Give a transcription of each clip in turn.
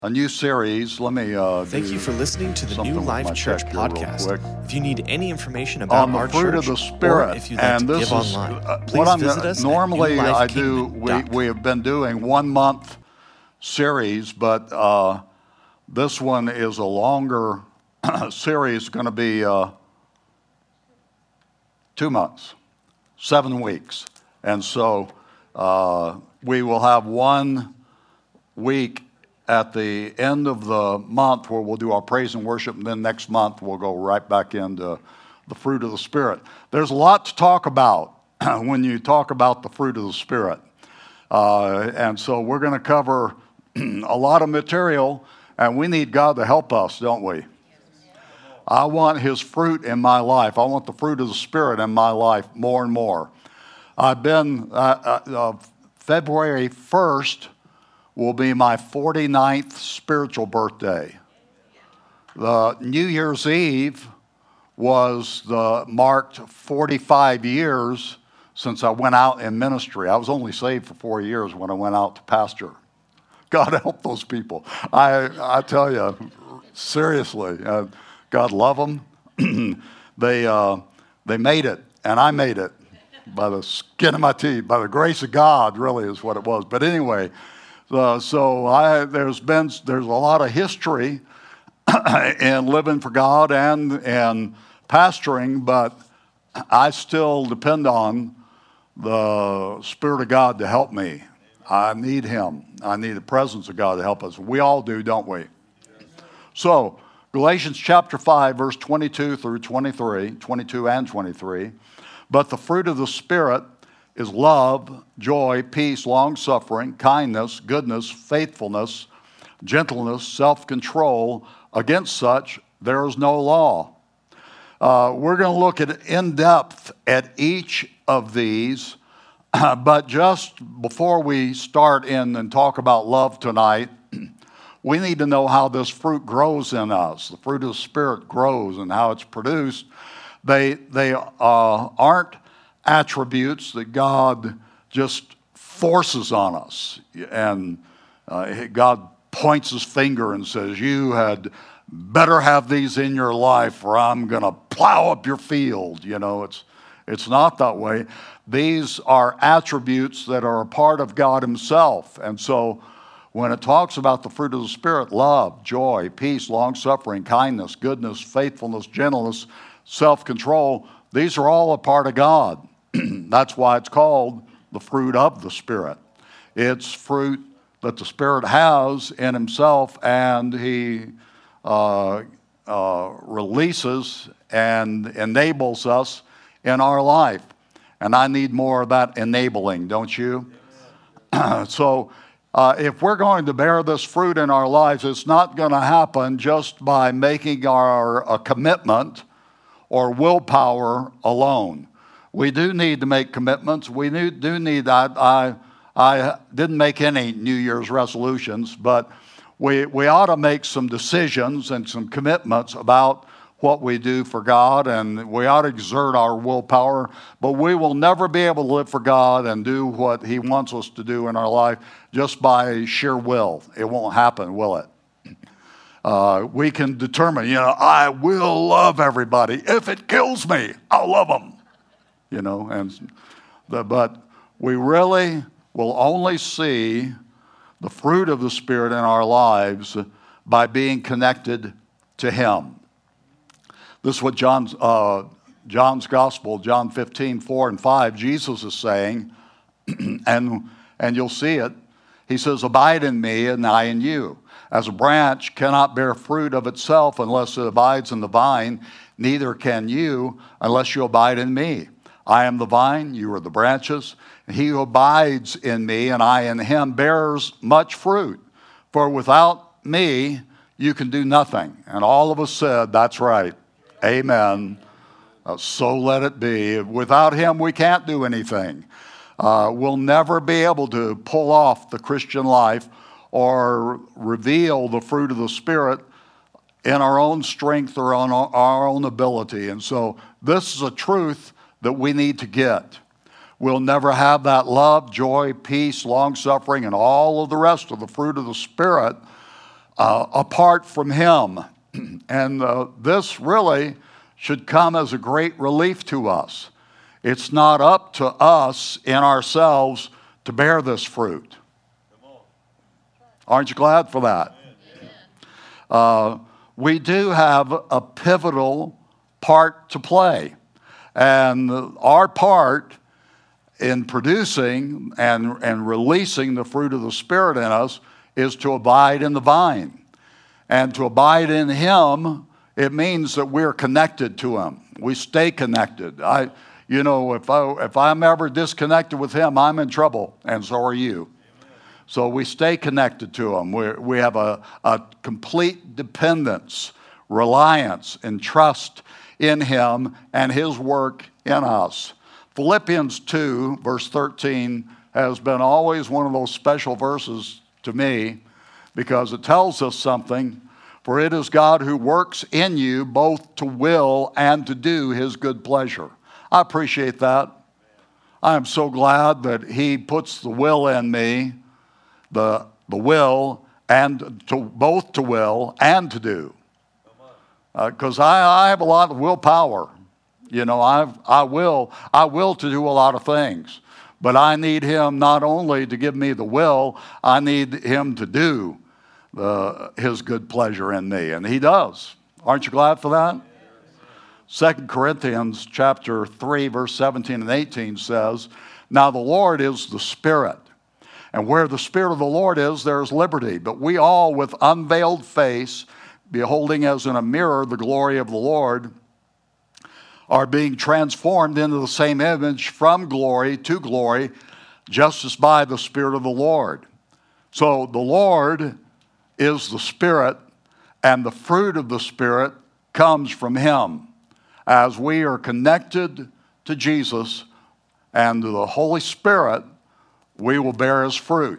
a new series. Let me Thank you for listening to the something New with Life my Church check here real podcast. quick. If you need any information about On the our fruit church, of the Spirit, or if you'd like to this give is online, what please visit us normally at I do. We have been doing 1 month series, but this one is a longer series. Going to be 2 months, 7 weeks, and so we will have 1 week at the end of the month where we'll do our praise and worship, and then next month we'll go right back into the fruit of the Spirit. There's a lot to talk about when you talk about the fruit of the Spirit. And so we're going to cover a lot of material, and we need God to help us, don't we? I want His fruit in my life. I want the fruit of the Spirit in my life more and more. I've been, February 1st, will be my 49th spiritual birthday. The New Year's Eve marked 45 years since I went out in ministry. I was only saved for 4 years when I went out to pastor. God help those people. I tell you, seriously, God love them. They made it, and I made it by the skin of my teeth, by the grace of God, really is what it was. But anyway, there's a lot of history in living for God and pastoring, but I still depend on the Spirit of God to help me. I need Him. I need the presence of God to help us. We all do, don't we? So, Galatians chapter 5, verse 22 through 23, 22 and 23. But the fruit of the Spirit is love, joy, peace, long-suffering, kindness, goodness, faithfulness, gentleness, self-control. Against such, there is no law. We're going to look in depth at each of these, but just before we start in and talk about love tonight, we need to know how this fruit grows in us. The fruit of the Spirit grows and how it's produced. They aren't attributes that God just forces on us. And God points His finger and says, you had better have these in your life or I'm going to plow up your field. You know, it's not that way. These are attributes that are a part of God Himself. And so when it talks about the fruit of the Spirit, love, joy, peace, long-suffering, kindness, goodness, faithfulness, gentleness, self-control, these are all a part of God. That's why it's called the fruit of the Spirit. It's fruit that the Spirit has in Himself, and He releases and enables us in our life. And I need more of that enabling, don't you? So if we're going to bear this fruit in our lives, it's not going to happen just by making a commitment or willpower alone. We do need to make commitments. We do need that. I didn't make any New Year's resolutions, but we ought to make some decisions and some commitments about what we do for God, and we ought to exert our willpower, but we will never be able to live for God and do what He wants us to do in our life just by sheer will. It won't happen, will it? We can determine, I will love everybody. If it kills me, I'll love them. But we really will only see the fruit of the Spirit in our lives by being connected to Him. This is what John's Gospel, John 15, 4 and 5, Jesus is saying, and you'll see it. He says, abide in me and I in you. As a branch cannot bear fruit of itself unless it abides in the vine, neither can you unless you abide in me. I am the vine, you are the branches. And he who abides in me and I in him bears much fruit. For without me, you can do nothing. And all of us said, that's right. Amen. So let it be. Without Him, we can't do anything. We'll never be able to pull off the Christian life or reveal the fruit of the Spirit in our own strength or on our own ability. And so this is a truth that we need to get. We'll never have that love, joy, peace, long-suffering, and all of the rest of the fruit of the Spirit apart from Him. And this really should come as a great relief to us. It's not up to us in ourselves to bear this fruit. Aren't you glad for that? We do have a pivotal part to play. And our part in producing and releasing the fruit of the Spirit in us is to abide in the vine. And to abide in Him, it means that we're connected to Him. We stay connected. If I'm ever disconnected with Him, I'm in trouble, and so are you. So we stay connected to Him. We have a complete dependence, reliance, and trust in Him and His work in us. Philippians 2, verse 13, has been always one of those special verses to me because it tells us something. For it is God who works in you both to will and to do His good pleasure. I appreciate that. I am so glad that He puts the will in me, the will, and both to will and to do. Because I have a lot of willpower. I will to do a lot of things. But I need Him not only to give me the will, I need Him to do His good pleasure in me. And He does. Aren't you glad for that? 2 Corinthians chapter 3, verse 17 and 18 says, Now the Lord is the Spirit. And where the Spirit of the Lord is, there is liberty. But we all with unveiled face, beholding as in a mirror the glory of the Lord, are being transformed into the same image from glory to glory, just as by the Spirit of the Lord. So the Lord is the Spirit, and the fruit of the Spirit comes from Him. As we are connected to Jesus and to the Holy Spirit, we will bear His fruit.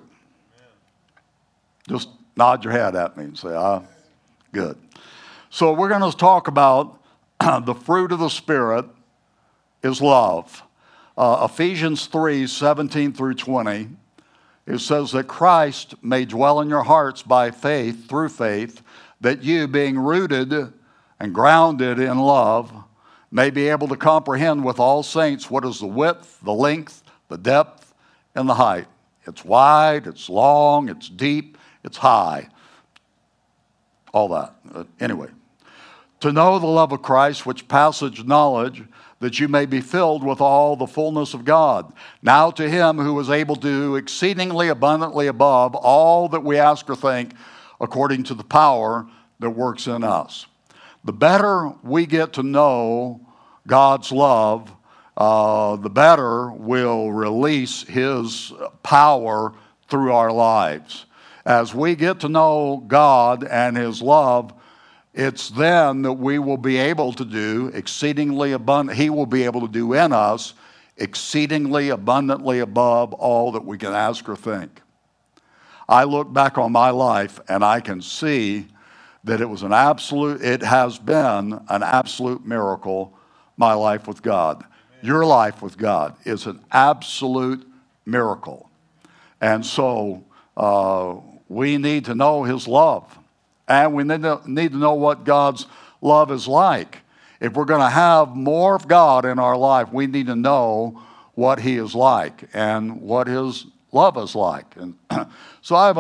Just nod your head at me and say, good. So we're going to talk about the fruit of the Spirit is love. Ephesians 3, 17 through 20, it says that Christ may dwell in your hearts by faith, through faith, that you, being rooted and grounded in love, may be able to comprehend with all saints what is the width, the length, the depth, and the height. It's wide, it's long, it's deep, it's high. All that. Anyway. To know the love of Christ, which passeth knowledge, that you may be filled with all the fullness of God. Now to Him who is able to do exceedingly abundantly above all that we ask or think, according to the power that works in us. The better we get to know God's love, the better we'll release His power through our lives. As we get to know God and His love, it's then that we will be able to do exceedingly abundant. He will be able to do in us exceedingly abundantly above all that we can ask or think. I look back on my life and I can see that it has been an absolute miracle, my life with God. Your life with God is an absolute miracle. And so we need to know His love. And we need to know what God's love is like. If we're going to have more of God in our life, we need to know what He is like and what His love is like. And so I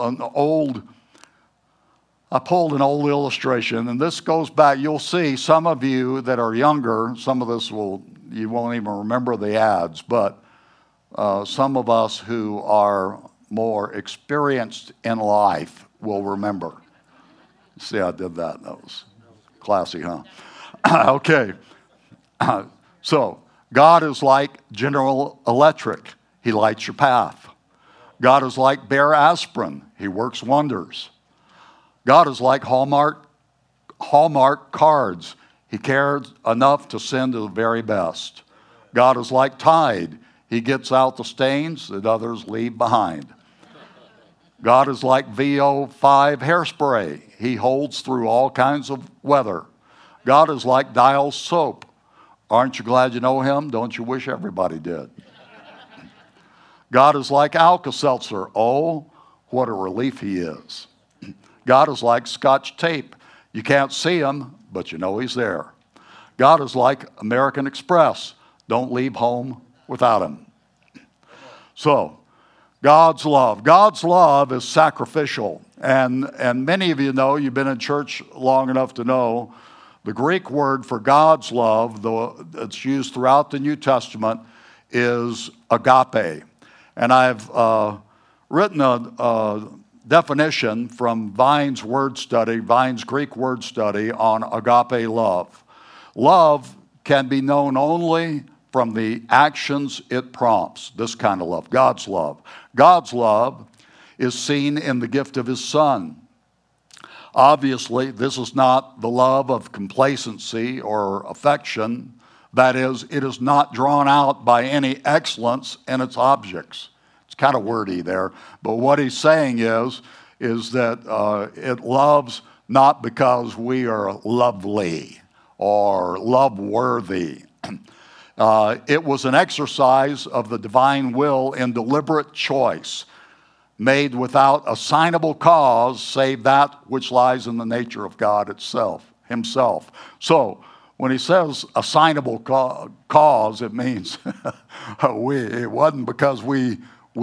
pulled an old illustration, and this goes back. You'll see some of you that are younger, some of this you won't even remember the ads, but some of us who are more experienced in life will remember. See, I did that. That was classy, huh? Okay. So, God is like General Electric. He lights your path. God is like Bear Aspirin. He works wonders. God is like Hallmark cards. He cares enough to send to the very best. God is like Tide. He gets out the stains that others leave behind. God is like VO5 hairspray. He holds through all kinds of weather. God is like Dial soap. Aren't you glad you know Him? Don't you wish everybody did? God is like Alka-Seltzer. Oh, what a relief He is. God is like Scotch tape. You can't see him, but you know he's there. God is like American Express. Don't leave home without him. So, God's love. God's love is sacrificial. And many of you know, you've been in church long enough to know, the Greek word for God's love, though it's used throughout the New Testament, is agape. And I've written a definition from Vine's Greek word study on agape love. Love can be known only from the actions it prompts, this kind of love, God's love. God's love is seen in the gift of his Son. Obviously, this is not the love of complacency or affection. That is, it is not drawn out by any excellence in its objects. It's kind of wordy there, but what he's saying is that it loves not because we are lovely or love-worthy. It was an exercise of the divine will in deliberate choice, made without assignable cause, save that which lies in the nature of God himself. So, when he says assignable cause, it means it wasn't because we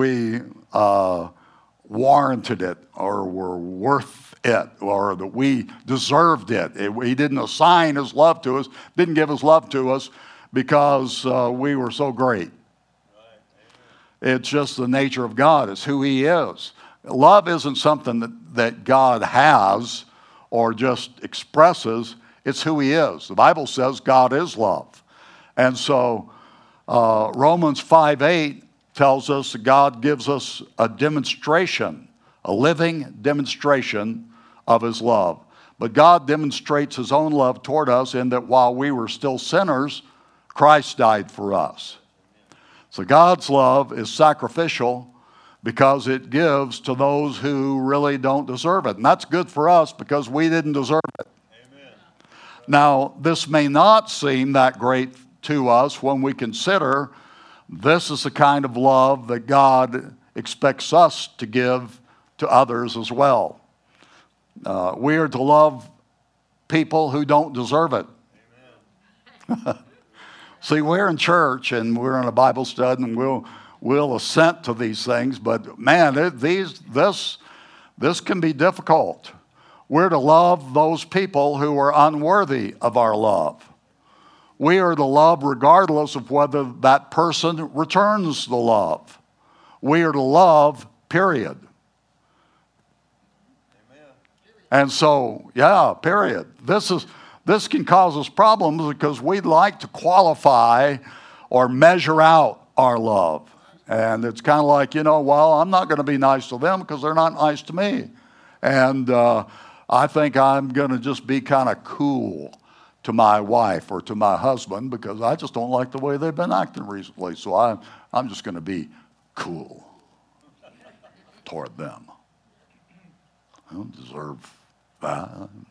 warranted it or were worth it or that we deserved it. He didn't assign his love to us, didn't give his love to us because we were so great. It's just the nature of God. It's who he is. Love isn't something that God has or just expresses. It's who he is. The Bible says God is love. And so Romans 5:8 tells us that God gives us a demonstration, a living demonstration of his love. But God demonstrates his own love toward us in that while we were still sinners, Christ died for us. So God's love is sacrificial because it gives to those who really don't deserve it. And that's good for us because we didn't deserve it. Amen. Now, this may not seem that great to us when we consider this is the kind of love that God expects us to give to others as well. We are to love people who don't deserve it. Amen. See, we're in church and we're in a Bible study and we'll assent to these things, but man, this can be difficult. We're to love those people who are unworthy of our love. We are to love regardless of whether that person returns the love. We are to love, period. Amen. And so, period. This can cause us problems because we'd like to qualify or measure out our love. And it's kind of like, I'm not going to be nice to them because they're not nice to me. And I think I'm going to just be kind of cool to my wife or to my husband because I just don't like the way they've been acting recently. So I'm just going to be cool toward them. I don't deserve that.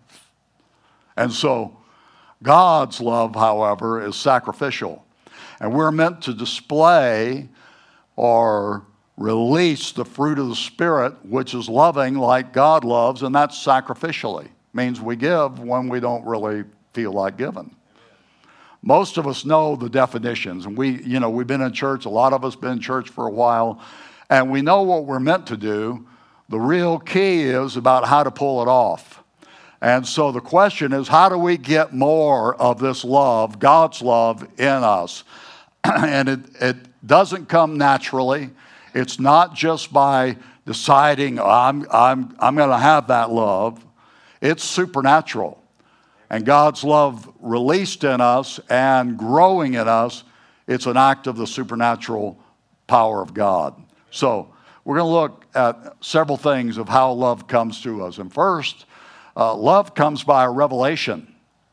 And so God's love, however, is sacrificial. And we're meant to display or release the fruit of the Spirit, which is loving like God loves, and that's sacrificially. Means we give when we don't really feel like giving. Most of us know the definitions, and we've been in church, a lot of us been in church for a while, and we know what we're meant to do. The real key is about how to pull it off. And so the question is, how do we get more of this love, God's love, in us? And it doesn't come naturally. It's not just by deciding, I'm going to have that love. It's supernatural. And God's love released in us and growing in us, it's an act of the supernatural power of God. So we're going to look at several things of how love comes to us. And first, love comes by a revelation.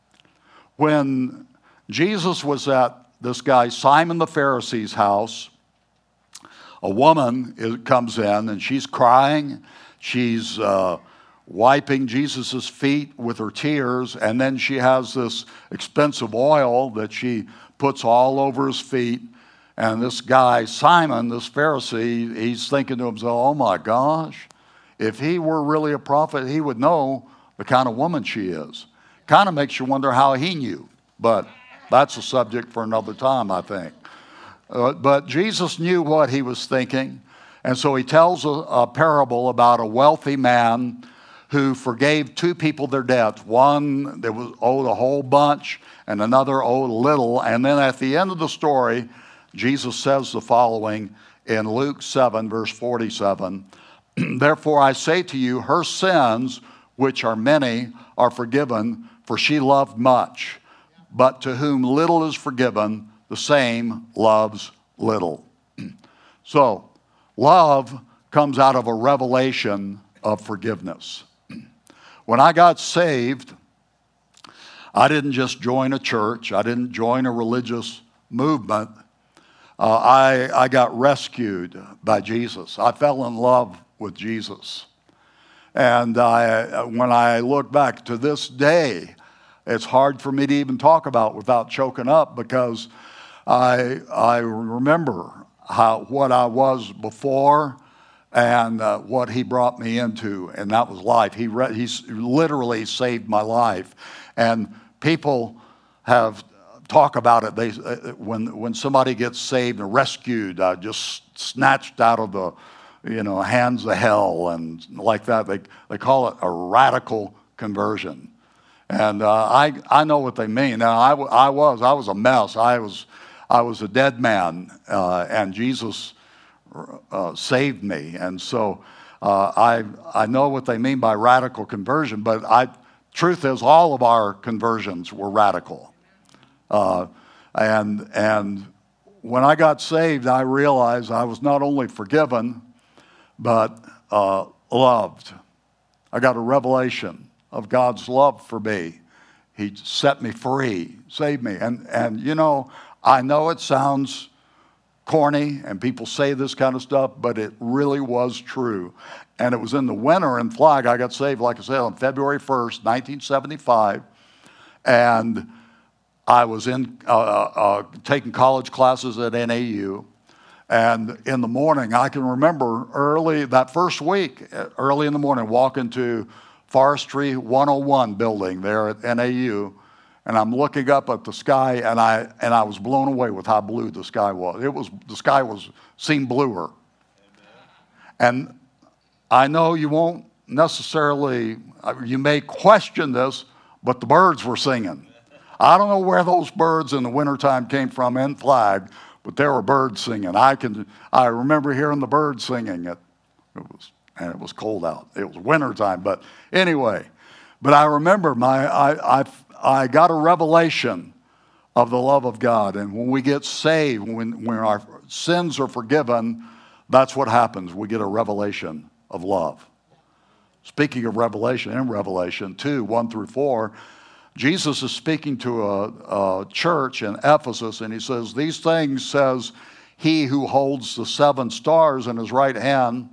When Jesus was at this guy Simon the Pharisee's house, a woman comes in and she's crying. She's wiping Jesus' feet with her tears, and then she has this expensive oil that she puts all over his feet. And this guy, Simon, this Pharisee, he's thinking to himself, oh my gosh, If he were really a prophet, he would know the kind of woman she is. Kind of makes you wonder how he knew. But that's a subject for another time, I think. But Jesus knew what he was thinking. And so he tells a parable about a wealthy man who forgave two people their debts. One that was owed a whole bunch and another owed little. And then at the end of the story, Jesus says the following in Luke 7, verse 47. Therefore I say to you, her sins, which are many, are forgiven, for she loved much. But to whom little is forgiven, the same loves little. So, love comes out of a revelation of forgiveness. When I got saved, I didn't just join a church. I didn't join a religious movement. I got rescued by Jesus. I fell in love with Jesus. And when I look back to this day, it's hard for me to even talk about without choking up, because I remember what I was before and what he brought me into, and that was life. He literally saved my life. And people have talk about it. When somebody gets saved and rescued, just snatched out of the hands of hell and like that, they call it a radical conversion. And I know what they mean. Now I was a mess. I was a dead man, and Jesus saved me. And so I know what they mean by radical conversion. But truth is, all of our conversions were radical. And when I got saved, I realized I was not only forgiven, but loved. I got a revelation of God's love for me. He set me free, saved me. And I know it sounds corny and people say this kind of stuff, but it really was true. And it was in the winter in Flag. I got saved, like I said, on February 1st, 1975. And I was taking college classes at NAU. And in the morning, I can remember early, that first week, early in the morning, walking to Forestry 101 building there at NAU, and I'm looking up at the sky, and I was blown away with how blue the sky was. The sky seemed bluer. And I know you won't necessarily, you may question this, but the birds were singing. I don't know where those birds in the wintertime came from in Flag, but there were birds singing. I remember hearing the birds singing. It was cold out. It was wintertime. But anyway, I remember I got a revelation of the love of God. And when we get saved, when our sins are forgiven, that's what happens. We get a revelation of love. Speaking of revelation, in Revelation 2, 1 through 4, Jesus is speaking to a church in Ephesus, and he says, these things says he who holds the 7 stars in his right hand,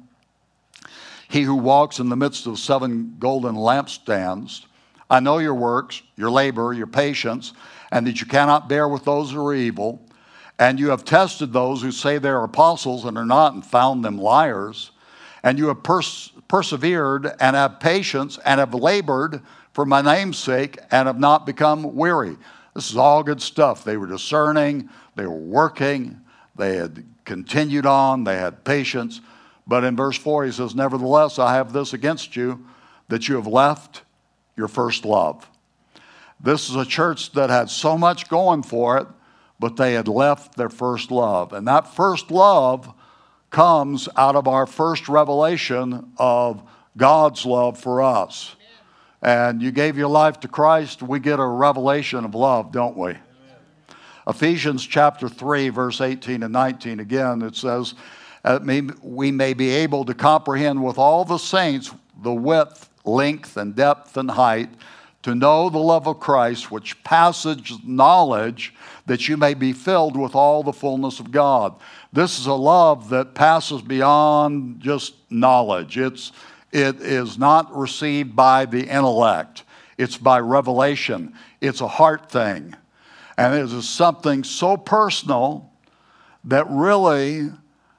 he who walks in the midst of 7 golden lampstands. I know your works, your labor, your patience, and that you cannot bear with those who are evil. And you have tested those who say they are apostles and are not, and found them liars. And you have persevered and have patience and have labored for my name's sake and have not become weary. This is all good stuff. They were discerning, they were working, they had continued on, they had patience. But in verse 4 he says, nevertheless, I have this against you, that you have left your first love. This is a church that had so much going for it, but they had left their first love. And that first love comes out of our first revelation of God's love for us. And you gave your life to Christ, we get a revelation of love, don't we? Amen. Ephesians chapter 3, verse 18 and 19, again, it says, we may be able to comprehend with all the saints the width, length, and depth, and height, to know the love of Christ, which passes knowledge, that you may be filled with all the fullness of God. This is a love that passes beyond just knowledge. It is not received by the intellect. It's by revelation. It's a heart thing. And it is something so personal that really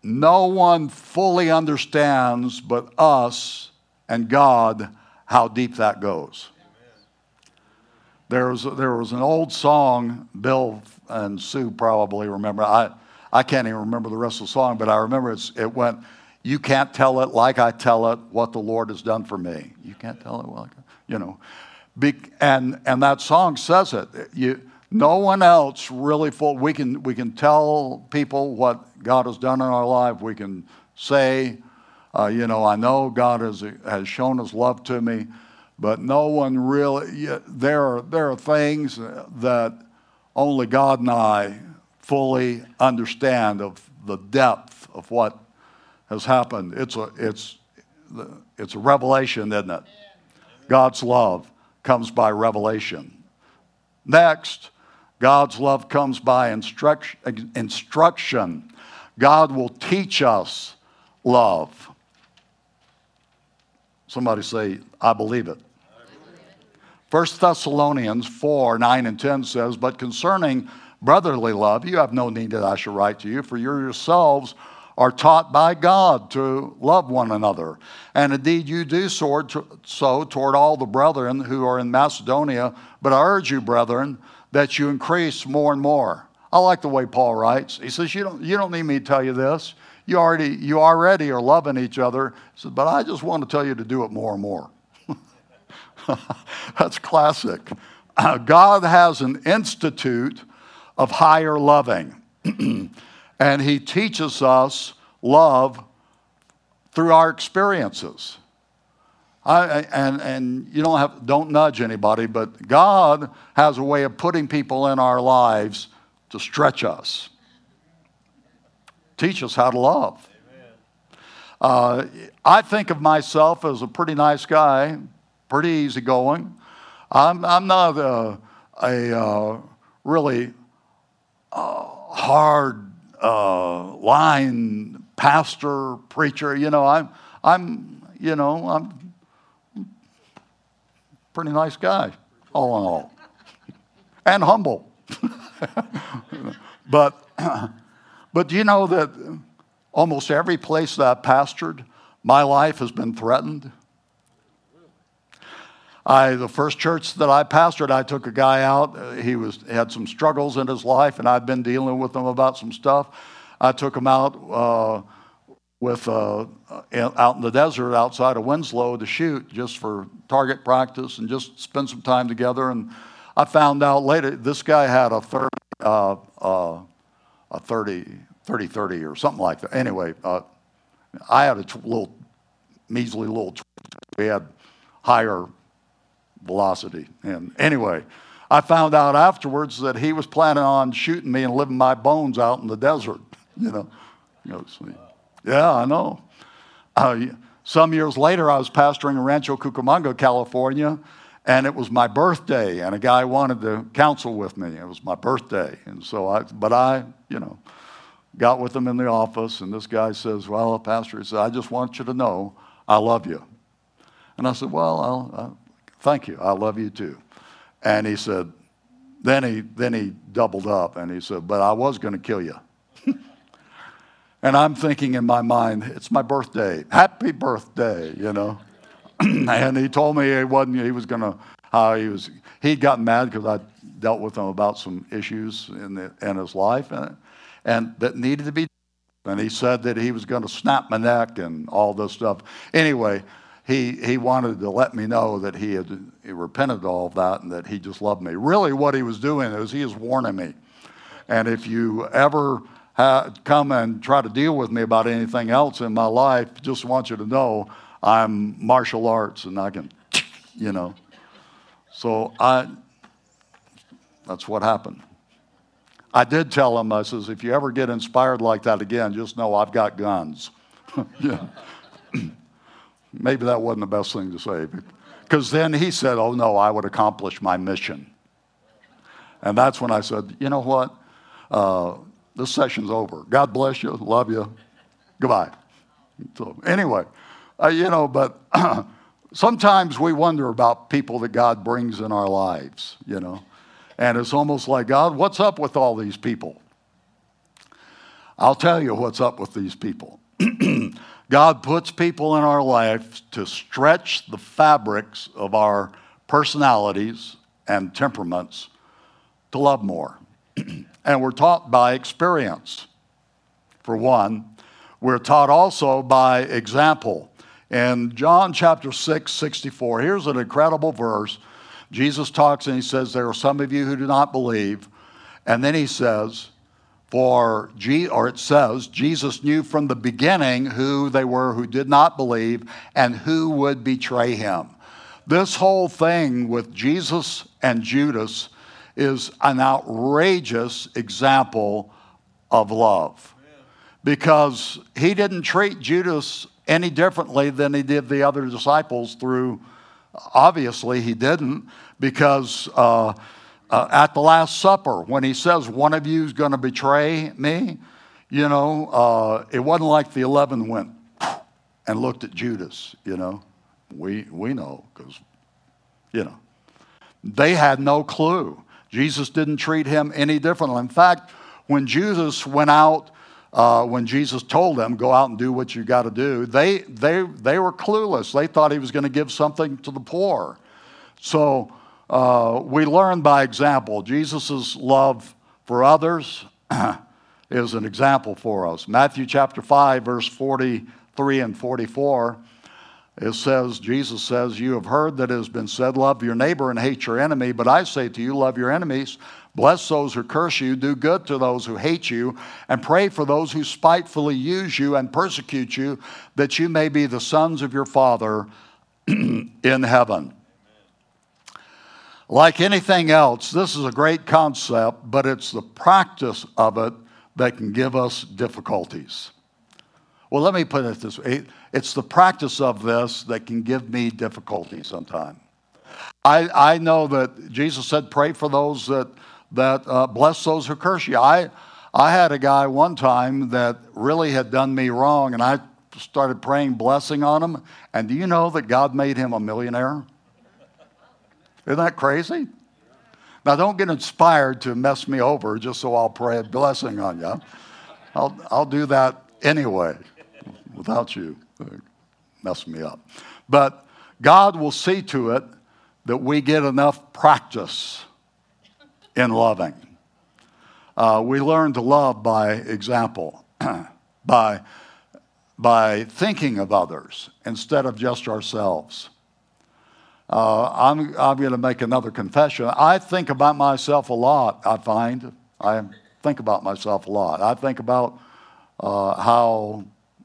no one fully understands but us and God how deep that goes. There was an old song, Bill and Sue probably remember. I can't even remember the rest of the song, but I remember it went, you can't tell it like I tell it what the Lord has done for me. You can't tell it like, you know. And that song says it. No one else really we can tell people what God has done in our life. We can say, I know God has shown His love to me, but no one really. There are things that only God and I fully understand of the depth of what has happened. It's a revelation, isn't it? God's love comes by revelation. Next, God's love comes by instruction. God will teach us love. Somebody say, I believe it. 1 Thessalonians 4, 9 and 10 says, but concerning brotherly love, you have no need that I should write to you, for you yourselves are taught by God to love one another. And indeed you do so toward all the brethren who are in Macedonia, but I urge you, brethren, that you increase more and more. I like the way Paul writes. He says, you don't need me to tell you this. You already are loving each other. He says, but I just want to tell you to do it more and more. That's classic. God has an institute of higher loving. And He teaches us love through our experiences. And you don't nudge anybody, but God has a way of putting people in our lives to stretch us, teach us how to love. I think of myself as a pretty nice guy, pretty easygoing. I'm not a really hard line pastor preacher. I'm pretty nice guy, all in all, and humble. But do you know that almost every place that I've pastored, my life has been threatened? The first church that I pastored, I took a guy out. He had some struggles in his life, and I'd been dealing with him about some stuff. I took him out out in the desert outside of Winslow to shoot, just for target practice and just spend some time together. And I found out later this guy had a 30 or something like that. Anyway, I had a measly little. We had higher velocity. And anyway, I found out afterwards that he was planning on shooting me and living my bones out in the desert. Yeah, I know. Some years later, I was pastoring in Rancho Cucamonga, California, and it was my birthday, and a guy wanted to counsel with me. It was my birthday, and so I got with him in the office, and this guy says, well, Pastor, he said, I just want you to know I love you. And I said, well, thank you. I love you too. And he said, then he doubled up, and he said, but I was going to kill you. And I'm thinking in my mind, it's my birthday. Happy birthday, And he told me he'd gotten mad because I dealt with him about some issues in his life and that needed to be done. And he said that he was going to snap my neck and all this stuff. Anyway, he wanted to let me know that he repented of all of that and that he just loved me. Really what he was doing is he was warning me. And if you ever come and try to deal with me about anything else in my life, just want you to know I'm martial arts and I can, So that's what happened. I did tell him, I says, if you ever get inspired like that again, just know I've got guns. Yeah. Maybe that wasn't the best thing to say. Because then he said, oh no, I would accomplish my mission. And that's when I said, you know what? This session's over. God bless you. Love you. Goodbye. So anyway, but sometimes we wonder about people that God brings in our lives, And it's almost like, God, what's up with all these people? I'll tell you what's up with these people. God puts people in our life to stretch the fabrics of our personalities and temperaments to love more. And we're taught by experience. For one, we're taught also by example. In John chapter 6, 64, here's an incredible verse. Jesus talks and he says, there are some of you who do not believe. And then he says, it says, Jesus knew from the beginning who they were who did not believe and who would betray him. This whole thing with Jesus and Judas is an outrageous example of love. Because he didn't treat Judas any differently than he did the other disciples obviously he didn't, because at the Last Supper, when he says, one of you is going to betray me, it wasn't like the 11 went and looked at Judas, We know, because, they had no clue. Jesus didn't treat him any differently. In fact, when Judas went out, when Jesus told them, go out and do what you got to do, they were clueless. They thought he was going to give something to the poor. So we learn by example. Jesus' love for others is an example for us. Matthew chapter 5, verse 43 and 44, Jesus says, you have heard that it has been said, love your neighbor and hate your enemy. But I say to you, love your enemies, bless those who curse you, do good to those who hate you, and pray for those who spitefully use you and persecute you, that you may be the sons of your Father in heaven. Like anything else, this is a great concept, but it's the practice of it that can give us difficulties. Well, let me put it this way. It's the practice of this that can give me difficulty sometimes. I know that Jesus said, pray for those that bless those who curse you. I had a guy one time that really had done me wrong, and I started praying blessing on him. And do you know that God made him a millionaire? Isn't that crazy? Now, don't get inspired to mess me over just so I'll pray a blessing on you. I'll do that anyway without you messing me up. But God will see to it that we get enough practice in loving. We learn to love by example, by thinking of others instead of just ourselves. I'm going to make another confession. I think about myself a lot, I find. I think about myself a lot. I think about how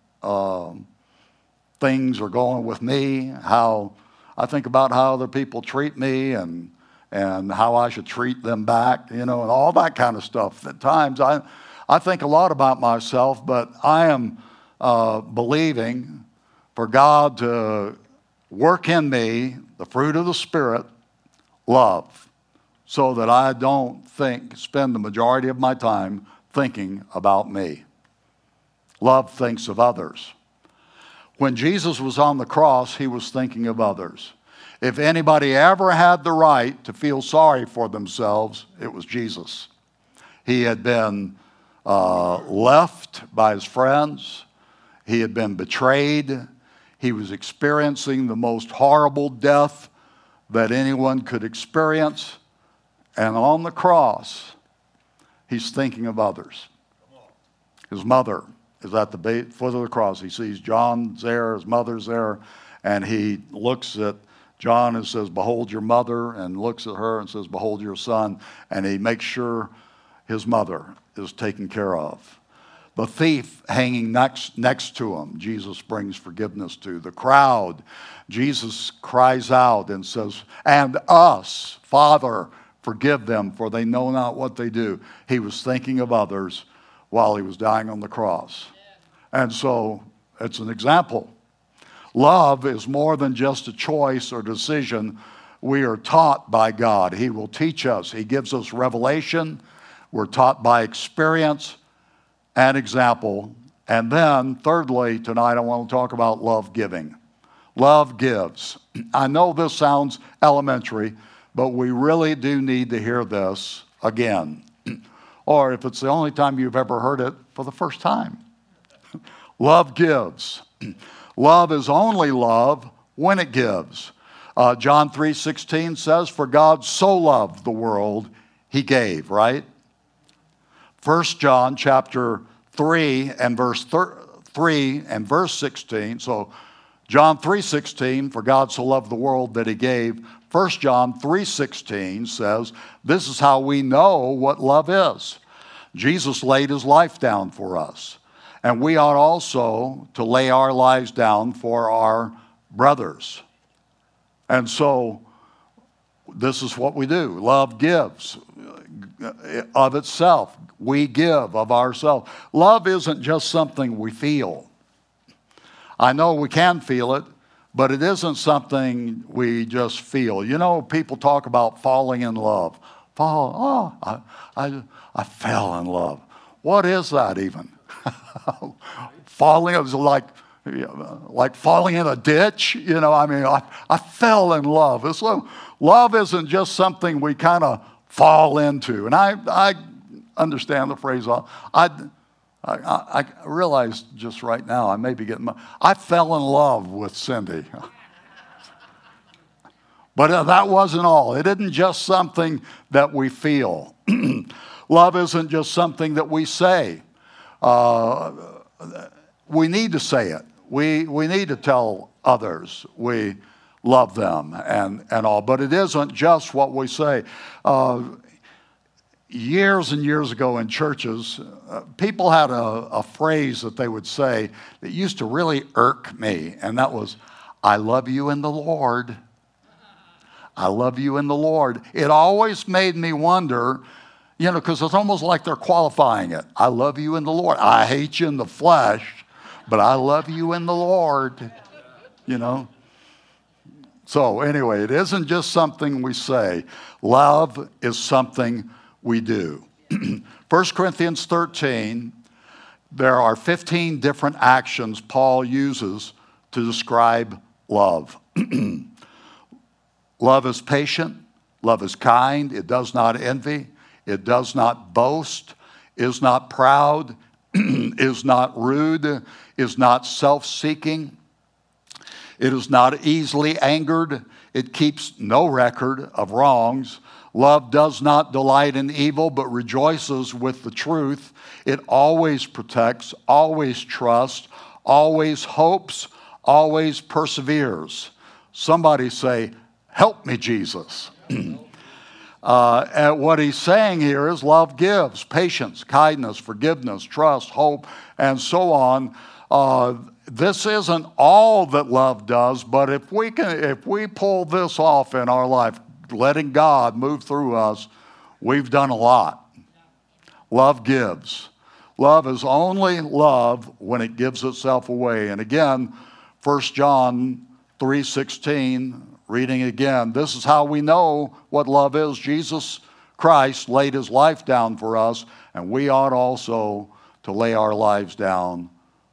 things are going with me, I think about how other people treat me and how I should treat them back, and all that kind of stuff. At times, I think a lot about myself, but I am believing for God to work in me the fruit of the Spirit, love, so that I don't spend the majority of my time thinking about me. Love thinks of others. When Jesus was on the cross, he was thinking of others. If anybody ever had the right to feel sorry for themselves, it was Jesus. He had been left by his friends. He had been betrayed. He was experiencing the most horrible death that anyone could experience. And on the cross, he's thinking of others. His mother is at the foot of the cross. He sees John's there, his mother's there, and he looks at John and says, behold your mother, and looks at her and says, behold your son. And he makes sure his mother is taken care of. The thief hanging next to him, Jesus brings forgiveness to. The crowd, Jesus cries out and says, and us, Father, forgive them, for they know not what they do. He was thinking of others while he was dying on the cross. And so it's an example. Love is more than just a choice or decision. We are taught by God. He will teach us. He gives us revelation. We're taught by experience and example. And then, thirdly, tonight I want to talk about love giving. Love gives. I know this sounds elementary, but we really do need to hear this again. Or if it's the only time you've ever heard it, for the first time. Love gives. Love is only love when it gives. John 3:16 says, for God so loved the world, he gave, right? 1 John chapter 3 and verse 16. So John 3:16, for God so loved the world that he gave. 1 John 3:16 says, this is how we know what love is. Jesus laid his life down for us. And we ought also to lay our lives down for our brothers. And so this is what we do. Love gives of itself. We give of ourselves. Love isn't just something we feel. I know we can feel it, but it isn't something we just feel. You know, people talk about falling in love. I fell in love. What is that even? Falling is like falling in a ditch. You know, I mean, I fell in love. Love isn't just something we kind of fall into. And I understand the phrase. I realized just right now, I may be getting I fell in love with Cindy. But that wasn't all. It isn't just something that we feel. Love isn't just something that we say. We need to say it. We need to tell others we love them and all. But it isn't just what we say. Years and years ago in churches, people had a phrase that they would say that used to really irk me, and that was, I love you in the Lord. I love you in the Lord. It always made me wonder, you know, because it's almost like they're qualifying it. I love you in the Lord. I hate you in the flesh, but I love you in the Lord, you know. So anyway, it isn't just something we say. Love is something we do. 1 Corinthians 13, there are 15 different actions Paul uses to describe love. Love is patient. Love is kind. It does not envy. It does not boast, is not proud, is not rude, is not self-seeking. It is not easily angered. It keeps no record of wrongs. Love does not delight in evil, but rejoices with the truth. It always protects, always trusts, always hopes, always perseveres. Somebody say, help me, Jesus. And what he's saying here is love gives patience, kindness, forgiveness, trust, hope, and so on. This isn't all that love does, but if we pull this off in our life, letting God move through us, we've done a lot. Love gives. Love is only love when it gives itself away. And again, 1 John 3:16, reading again, this is how we know what love is. Jesus Christ laid his life down for us, and we ought also to lay our lives down,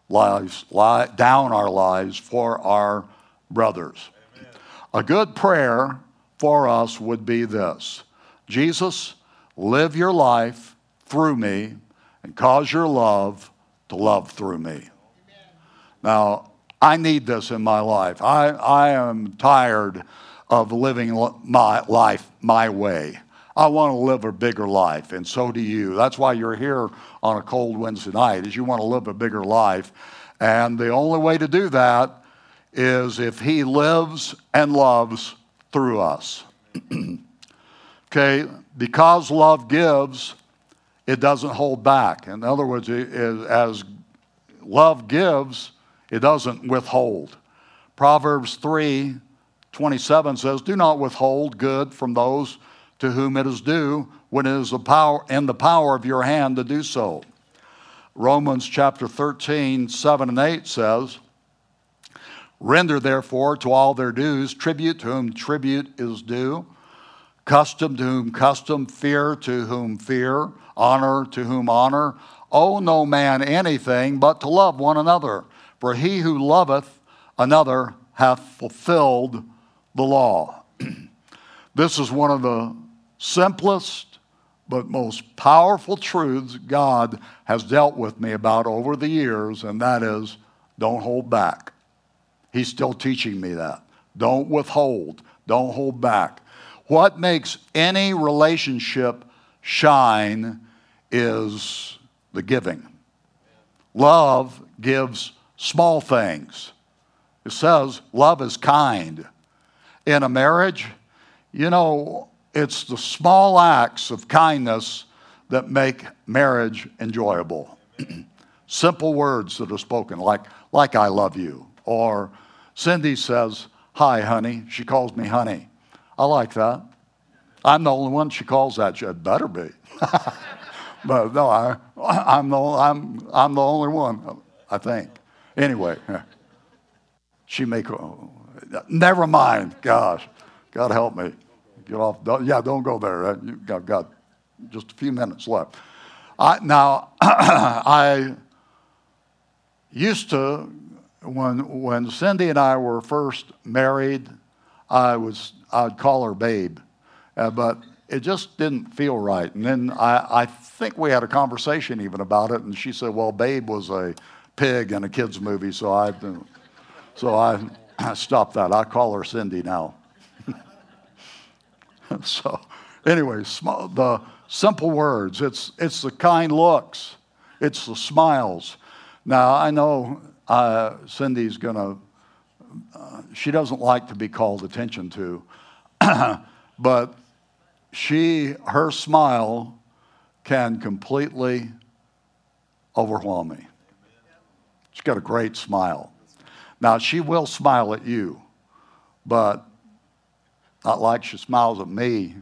our lives for our brothers. Amen. A good prayer for us would be this: Jesus, live your life through me and cause your love to love through me. Amen. Now, I need this in my life. I am tired of living my life my way. I want to live a bigger life, and so do you. That's why you're here on a cold Wednesday night, is you want to live a bigger life. And the only way to do that is if he lives and loves through us. Okay, because love gives, it doesn't hold back. In other words, as love gives, it doesn't withhold. Proverbs 3:27 says, do not withhold good from those to whom it is due when it is in the power of your hand to do so. Romans chapter 13:7 and 8 says, render therefore to all their dues, tribute to whom tribute is due, custom to whom custom, fear to whom fear, honor to whom honor. Owe no man anything but to love one another. For he who loveth another hath fulfilled the law. This is one of the simplest but most powerful truths God has dealt with me about over the years, and that is, don't hold back. He's still teaching me that. Don't withhold. Don't hold back. What makes any relationship shine is the giving. Love gives small things. It says love is kind. In a marriage, it's the small acts of kindness that make marriage enjoyable. Simple words that are spoken, like I love you. Or Cindy says, hi, honey. She calls me honey. I like that. I'm the only one she calls that. It better be. But no, I'm the only one, I think. Anyway, never mind. Gosh, God help me. Get off. Don't go there. You've got just a few minutes left. I used to, when Cindy and I were first married, I'd call her babe, but it just didn't feel right. And then I think we had a conversation even about it, and she said, well, Babe was a pig in a kid's movie, so I stopped that. I call her Cindy now. So anyway, the simple words, it's the kind looks, it's the smiles. Now, I know Cindy's she doesn't like to be called attention to, but her smile can completely overwhelm me. She's got a great smile. Now, she will smile at you, but not like she smiles at me,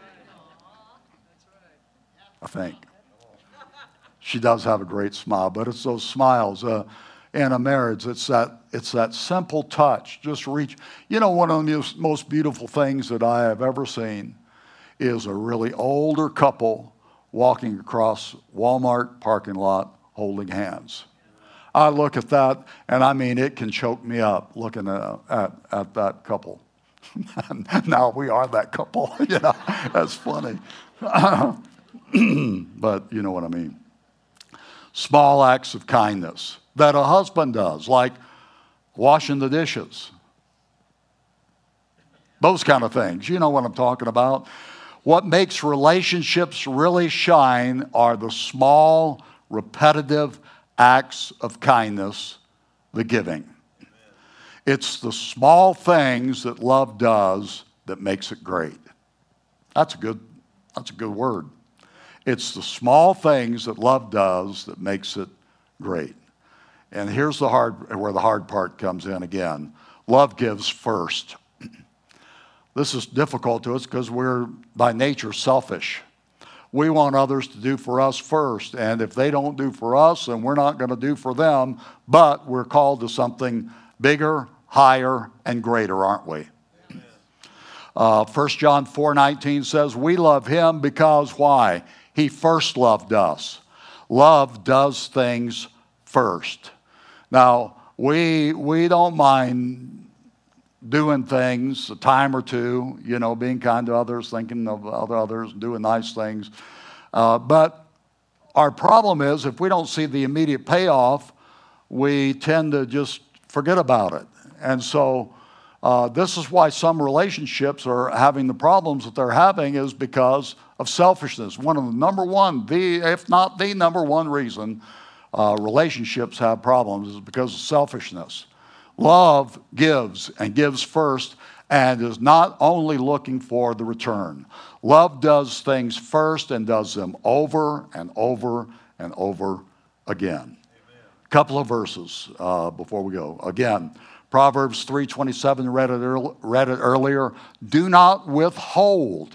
I think. She does have a great smile, but it's those smiles. In a marriage, it's that simple touch. Just reach. One of the most beautiful things that I have ever seen is a really older couple walking across Walmart parking lot holding hands. I look at that, and it can choke me up looking at that couple. Now we are that couple, That's funny. But you know what I mean. Small acts of kindness that a husband does, like washing the dishes. Those kind of things. You know what I'm talking about. What makes relationships really shine are the small, repetitive acts of kindness, the giving. It's the small things that love does that makes it great. That's a good word. It's the small things that love does that makes it great. And here's where the hard part comes in again. Love gives first. This is difficult to us because we're by nature selfish. We want others to do for us first, and if they don't do for us, then we're not going to do for them, but we're called to something bigger, higher, and greater, aren't we? 1 John 4:19 says, we love him because why? He first loved us. Love does things first. Now, we don't mind doing things a time or two, being kind to others, thinking of others, doing nice things. But our problem is if we don't see the immediate payoff, we tend to just forget about it. And so this is why some relationships are having the problems that they're having is because of selfishness. One of the number one, if not the number one reason relationships have problems is because of selfishness. Love gives and gives first and is not only looking for the return. Love does things first and does them over and over and over again. A couple of verses before we go. Again, Proverbs 3:27, read it earlier. Do not withhold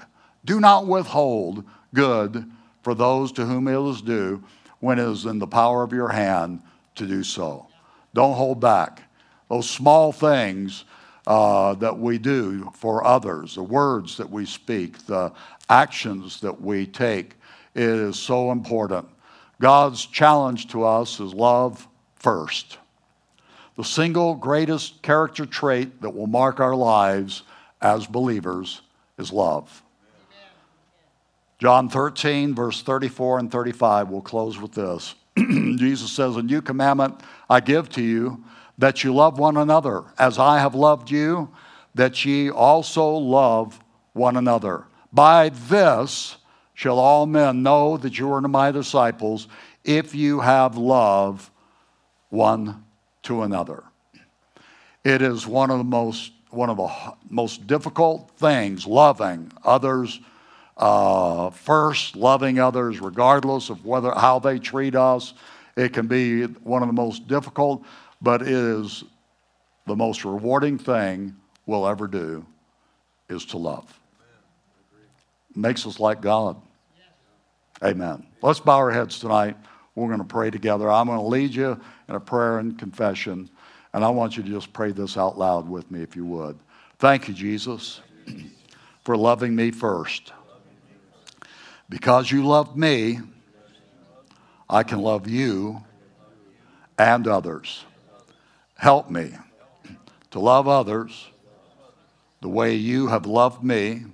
good for those to whom it is due when it is in the power of your hand to do so. Don't hold back. Those small things that we do for others, the words that we speak, the actions that we take, it is so important. God's challenge to us is love first. The single greatest character trait that will mark our lives as believers is love. John 13, verse 34 and 35, we'll close with this. Jesus says, "A new commandment I give to you, that you love one another, as I have loved you, that ye also love one another. By this shall all men know that you are my disciples, if you have love one to another." It is one of the most difficult things, loving others first, loving others regardless of how they treat us. It can be one of the most difficult, but it is the most rewarding thing we'll ever do, is to love. Makes us like God. Amen. Let's bow our heads tonight. We're going to pray together. I'm going to lead you in a prayer and confession, and I want you to just pray this out loud with me if you would. Thank you, Jesus, for loving me first. Because you loved me, I can love you and others. Help me to love others the way you have loved me,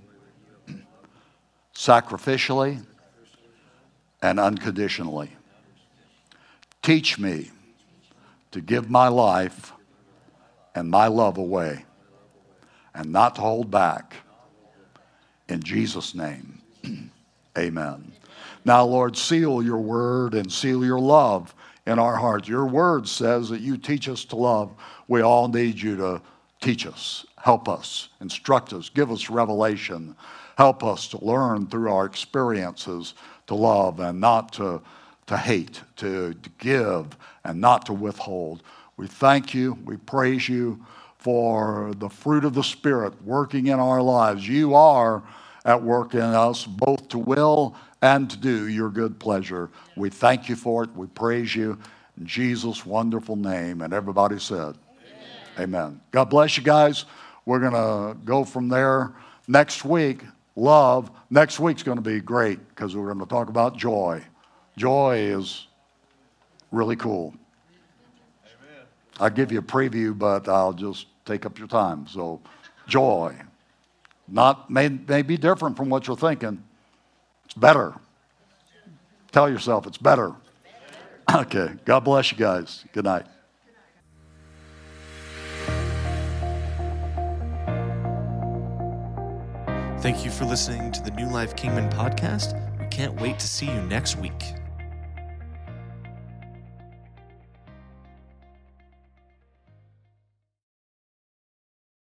sacrificially and unconditionally. Teach me to give my life and my love away and not to hold back. In Jesus' name, amen. Now, Lord, seal your word and seal your love in our hearts. Your word says that you teach us to love. We all need you to teach us, help us, instruct us, give us revelation. Help us to learn through our experiences to love and not to hate, to give and not to withhold. We thank you. We praise you for the fruit of the Spirit working in our lives. You are at work in us, both to will and to do your good pleasure. We thank you for it. We praise you in Jesus' wonderful name. And everybody said, amen. God bless you guys. We're going to go from there next week. Love. Next week's going to be great because we're going to talk about joy. Joy is really cool. Amen. I'll give you a preview, but I'll just take up your time. So, joy. May be different from what you're thinking. It's better. Tell yourself it's better. Okay. God bless you guys. Good night. Thank you for listening to the New Life Kingman podcast. We can't wait to see you next week.